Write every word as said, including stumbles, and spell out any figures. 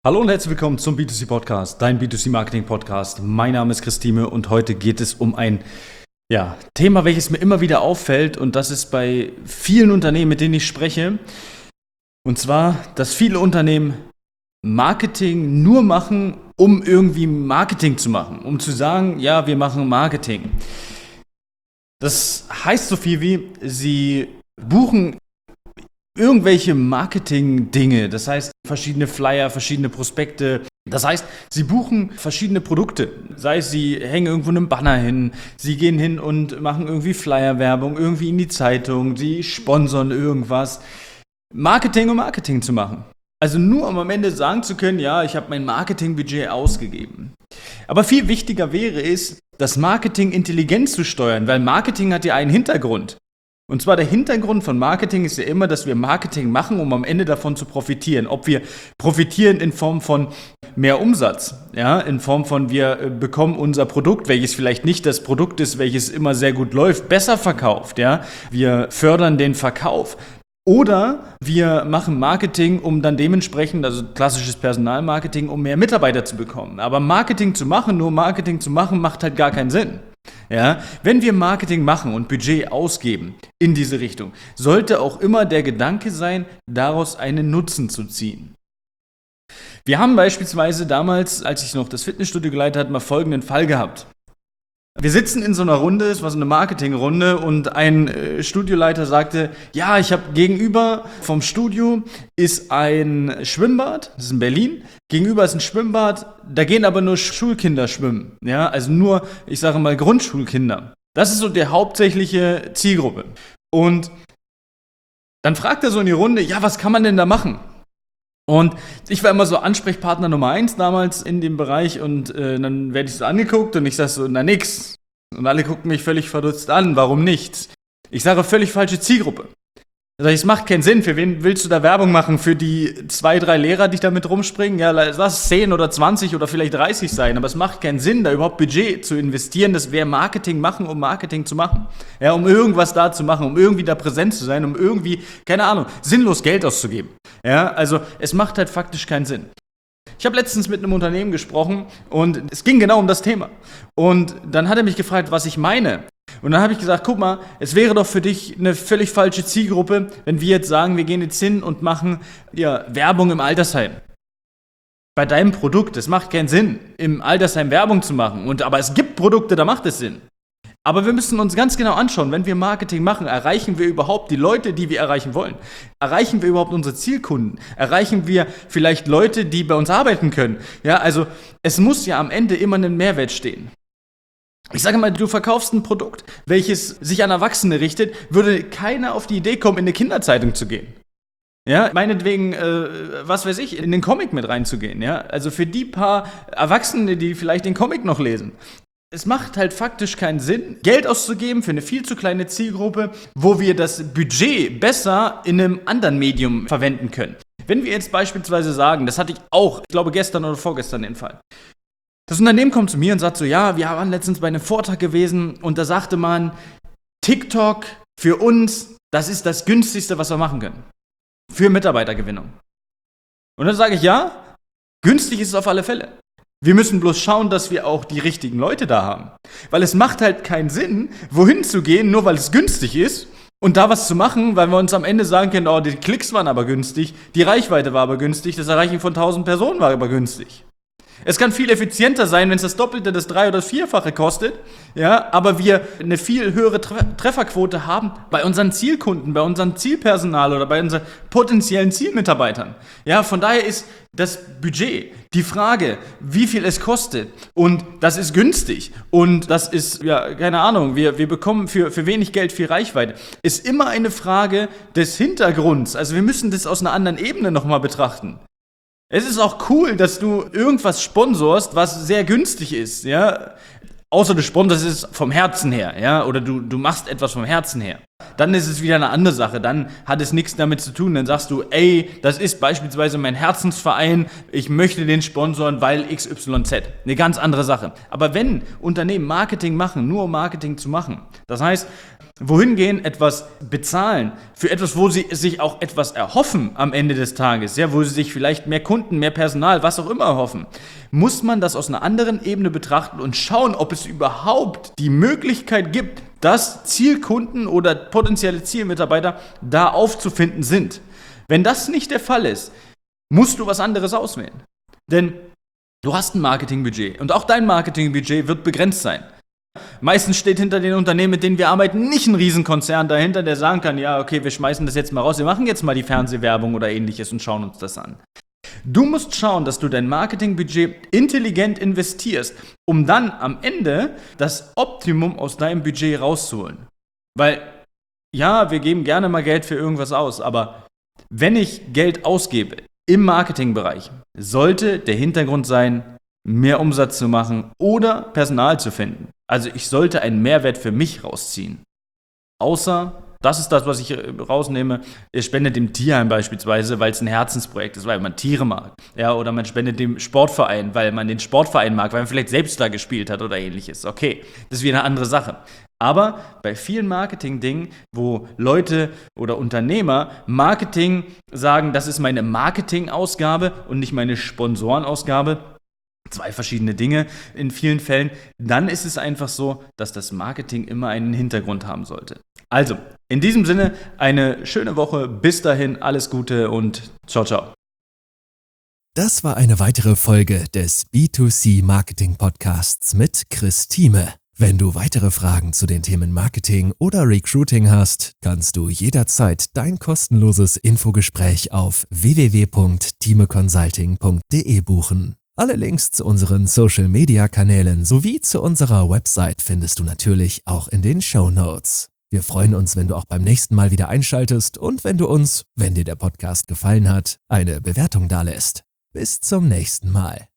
Hallo und herzlich willkommen zum B zwei C Podcast, dein B zwei C Marketing Podcast. Mein Name ist Christine und heute geht es um ein ja, Thema, welches mir immer wieder auffällt, und das ist bei vielen Unternehmen, mit denen ich spreche. Und zwar, dass viele Unternehmen Marketing nur machen, um irgendwie Marketing zu machen, um zu sagen, ja, wir machen Marketing. Das heißt so viel wie, sie buchen irgendwelche Marketing-Dinge, das heißt verschiedene Flyer, verschiedene Prospekte. Das heißt, sie buchen verschiedene Produkte. Sei es, sie hängen irgendwo einen Banner hin, sie gehen hin und machen irgendwie Flyer-Werbung, irgendwie in die Zeitung, sie sponsern irgendwas. Marketing, um Marketing zu machen. Also nur, um am Ende sagen zu können, ja, ich habe mein Marketingbudget ausgegeben. Aber viel wichtiger wäre es, das Marketing intelligent zu steuern, weil Marketing hat ja einen Hintergrund. Und zwar der Hintergrund von Marketing ist ja immer, dass wir Marketing machen, um am Ende davon zu profitieren. Ob wir profitieren in Form von mehr Umsatz, ja, in Form von wir bekommen unser Produkt, welches vielleicht nicht das Produkt ist, welches immer sehr gut läuft, besser verkauft, ja. Wir fördern den Verkauf. Oder wir machen Marketing, um dann dementsprechend, also klassisches Personalmarketing, um mehr Mitarbeiter zu bekommen. Aber Marketing zu machen, nur Marketing zu machen, macht halt gar keinen Sinn. Ja, wenn wir Marketing machen und Budget ausgeben in diese Richtung, sollte auch immer der Gedanke sein, daraus einen Nutzen zu ziehen. Wir haben beispielsweise damals, als ich noch das Fitnessstudio geleitet habe, mal folgenden Fall gehabt. Wir sitzen in so einer Runde, es war so eine Marketingrunde, und ein äh, Studioleiter sagte, ja, ich habe gegenüber vom Studio ist ein Schwimmbad, das ist in Berlin, gegenüber ist ein Schwimmbad, da gehen aber nur Schulkinder schwimmen, ja, also nur, ich sage mal, Grundschulkinder. Das ist so die hauptsächliche Zielgruppe. Und dann fragt er so in die Runde, ja, was kann man denn da machen? Und ich war immer so Ansprechpartner Nummer eins damals in dem Bereich, und äh, dann werde ich so angeguckt und ich sage so, na nix. Und alle gucken mich völlig verdutzt an, warum nicht? Ich sage, völlig falsche Zielgruppe. Das heißt, es macht keinen Sinn, für wen willst du da Werbung machen? Für die zwei, drei Lehrer, die da mit rumspringen? Ja, lass zehn oder zwanzig oder vielleicht dreißig sein, aber es macht keinen Sinn, da überhaupt Budget zu investieren, das wäre Marketing machen, um Marketing zu machen. Ja, um irgendwas da zu machen, um irgendwie da präsent zu sein, um irgendwie, keine Ahnung, sinnlos Geld auszugeben. Ja, also es macht halt faktisch keinen Sinn. Ich habe letztens mit einem Unternehmen gesprochen und es ging genau um das Thema. Und dann hat er mich gefragt, was ich meine. Und dann habe ich gesagt, guck mal, es wäre doch für dich eine völlig falsche Zielgruppe, wenn wir jetzt sagen, wir gehen jetzt hin und machen ja, Werbung im Altersheim. Bei deinem Produkt, es macht keinen Sinn, im Altersheim Werbung zu machen. Und, aber es gibt Produkte, da macht es Sinn. Aber wir müssen uns ganz genau anschauen, wenn wir Marketing machen, erreichen wir überhaupt die Leute, die wir erreichen wollen? Erreichen wir überhaupt unsere Zielkunden? Erreichen wir vielleicht Leute, die bei uns arbeiten können? Ja, also es muss ja am Ende immer ein Mehrwert stehen. Ich sage mal, du verkaufst ein Produkt, welches sich an Erwachsene richtet, würde keiner auf die Idee kommen, in eine Kinderzeitung zu gehen. Ja, meinetwegen, äh, was weiß ich, in den Comic mit reinzugehen. Ja, also für die paar Erwachsene, die vielleicht den Comic noch lesen. Es macht halt faktisch keinen Sinn, Geld auszugeben für eine viel zu kleine Zielgruppe, wo wir das Budget besser in einem anderen Medium verwenden können. Wenn wir jetzt beispielsweise sagen, das hatte ich auch, ich glaube gestern oder vorgestern den Fall. Das Unternehmen kommt zu mir und sagt so, ja, wir waren letztens bei einem Vortrag gewesen und da sagte man, TikTok für uns, das ist das günstigste, was wir machen können. Für Mitarbeitergewinnung. Und dann sage ich, ja, günstig ist es auf alle Fälle. Wir müssen bloß schauen, dass wir auch die richtigen Leute da haben. Weil es macht halt keinen Sinn, wohin zu gehen, nur weil es günstig ist und da was zu machen, weil wir uns am Ende sagen können, oh, die Klicks waren aber günstig, die Reichweite war aber günstig, das Erreichen von tausend Personen war aber günstig. Es kann viel effizienter sein, wenn es das Doppelte, das Drei- oder das Vierfache kostet, ja, aber wir eine viel höhere Tre- Trefferquote haben bei unseren Zielkunden, bei unserem Zielpersonal oder bei unseren potenziellen Zielmitarbeitern. Ja, von daher ist das Budget, die Frage, wie viel es kostet, und das ist günstig und das ist, ja, keine Ahnung, wir, wir bekommen für, für wenig Geld viel Reichweite, ist immer eine Frage des Hintergrunds. Also wir müssen das aus einer anderen Ebene nochmal betrachten. Es ist auch cool, dass du irgendwas sponsorst, was sehr günstig ist, ja. Außer du sponsorst es vom Herzen her, ja, oder du, du machst etwas vom Herzen her. Dann ist es wieder eine andere Sache, dann hat es nichts damit zu tun, dann sagst du, ey, das ist beispielsweise mein Herzensverein, ich möchte den sponsoren, weil X Y Z. Eine ganz andere Sache. Aber wenn Unternehmen Marketing machen, nur um Marketing zu machen, das heißt, wohin gehen, etwas bezahlen, für etwas, wo sie sich auch etwas erhoffen am Ende des Tages, ja, wo sie sich vielleicht mehr Kunden, mehr Personal, was auch immer erhoffen, muss man das aus einer anderen Ebene betrachten und schauen, ob es überhaupt die Möglichkeit gibt, dass Zielkunden oder potenzielle Zielmitarbeiter da aufzufinden sind. Wenn das nicht der Fall ist, musst du was anderes auswählen. Denn du hast ein Marketingbudget und auch dein Marketingbudget wird begrenzt sein. Meistens steht hinter den Unternehmen, mit denen wir arbeiten, nicht ein Riesenkonzern dahinter, der sagen kann, ja, okay, wir schmeißen das jetzt mal raus, wir machen jetzt mal die Fernsehwerbung oder ähnliches und schauen uns das an. Du musst schauen, dass du dein Marketingbudget intelligent investierst, um dann am Ende das Optimum aus deinem Budget rauszuholen. Weil, ja, wir geben gerne mal Geld für irgendwas aus, aber wenn ich Geld ausgebe im Marketingbereich, sollte der Hintergrund sein, mehr Umsatz zu machen oder Personal zu finden. Also ich sollte einen Mehrwert für mich rausziehen. Außer, das ist das, was ich rausnehme, ihr spendet dem Tierheim beispielsweise, weil es ein Herzensprojekt ist, weil man Tiere mag. Ja, oder man spendet dem Sportverein, weil man den Sportverein mag, weil man vielleicht selbst da gespielt hat oder ähnliches. Okay, das ist wieder eine andere Sache. Aber bei vielen Marketing-Dingen, wo Leute oder Unternehmer Marketing sagen, das ist meine Marketing-Ausgabe und nicht meine Sponsorenausgabe, zwei verschiedene Dinge in vielen Fällen, dann ist es einfach so, dass das Marketing immer einen Hintergrund haben sollte. Also, in diesem Sinne, eine schöne Woche, bis dahin, alles Gute und ciao, ciao. Das war eine weitere Folge des B zwei C Marketing Podcasts mit Chris Thieme. Wenn du weitere Fragen zu den Themen Marketing oder Recruiting hast, kannst du jederzeit dein kostenloses Infogespräch auf w w w punkt thieme consulting punkt d e buchen. Alle Links zu unseren Social-Media-Kanälen sowie zu unserer Website findest du natürlich auch in den Shownotes. Wir freuen uns, wenn du auch beim nächsten Mal wieder einschaltest und wenn du uns, wenn dir der Podcast gefallen hat, eine Bewertung dalässt. Bis zum nächsten Mal.